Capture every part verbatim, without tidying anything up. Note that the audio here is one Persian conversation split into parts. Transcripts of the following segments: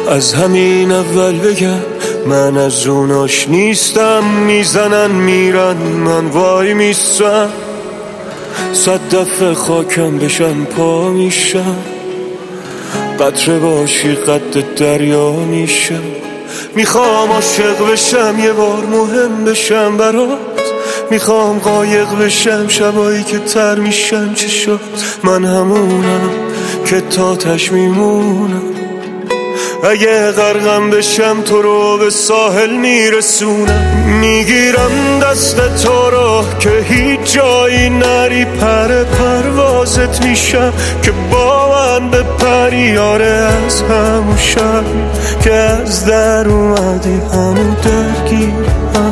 از همین اول بگم من از اوناش نیستم. میزنن میرن من وای میستم، صد دفعه خاکم بشن پا میشم. قطره باشی قد دریا میشم. میخوام عاشق بشم یه بار مهم بشم برات. میخوام قایق بشم شبایی که تر میشم چشات. من همونم که تاتش میمونم. اگه غرقم بشم تو رو به ساحل میرسونم. میگیرم دست تو رو که هیچ جایی نری. پر پروازت میشم که با من به پریاره. از همون شب که از در اومدی همون درگیرم.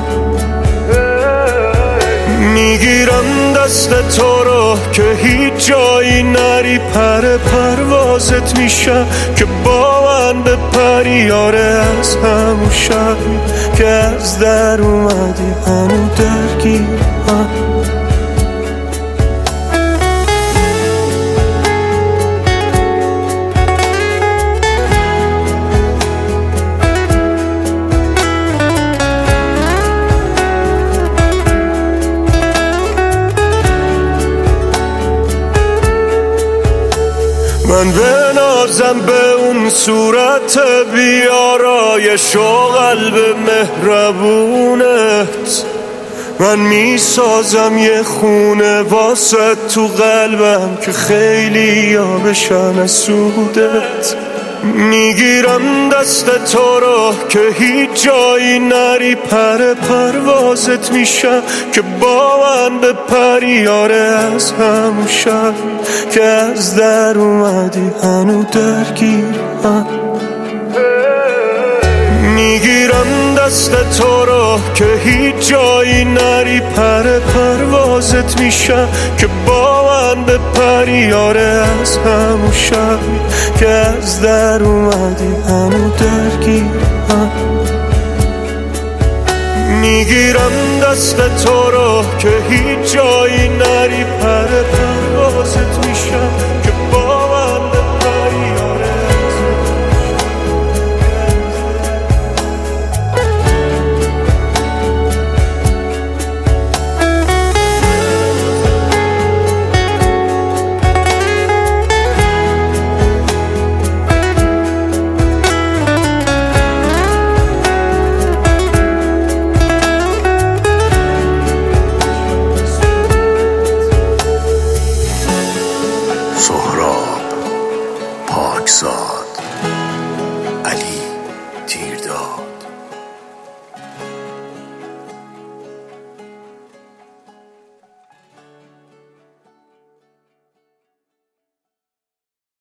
میگیرم دست تو رو که هیچ جایی نری. پر پروازت میشم که با من به پریاره. از همون شب که از در اومدی همون درگیرم. من بنازم به اون صورت بیارایش و قلب مهربونت. من میسازم یه خونه واسه تو قلبم که خیلی ها بشن از سودت. میگیرم دست تو رو که هیچ جایی نری. پر پروازت میشم که با من به پریاره. از همون شب که از در اومدی هنو درگیرم. میگیرم دست تو رو که هیچ جایی نری. پر پروازت میشم که با من به پریاره. از همون شب که از در اومدی هنو درگیرم. میگیرم دست تو رو که هیچ جایی نری.